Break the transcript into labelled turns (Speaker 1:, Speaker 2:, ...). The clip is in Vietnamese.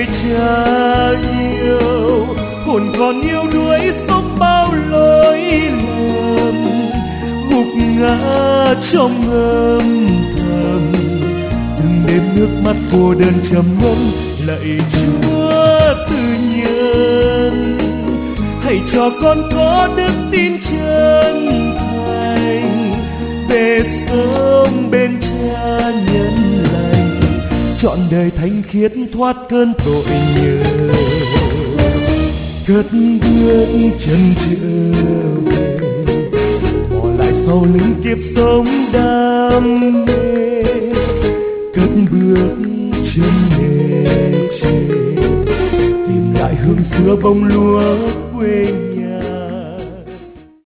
Speaker 1: đời cha yêu, hồn còn yêu đuối sống bao lỗi lầm, gục ngã trong âm thầm. Từng đêm nước mắt cô đơn trầm ngâm, lạy Chúa từ nhân, hãy cho con có đức tin chân thành, về sống bên cha nhân lành, trọn đời thanh khiết thoát cơn tội nhơ. Cất bước chân trở về, bỏ lại sau lưng kiếp sống đam mê. Cất bước chân nghề chê, tìm lại hương xưa bông lúa quê nhà.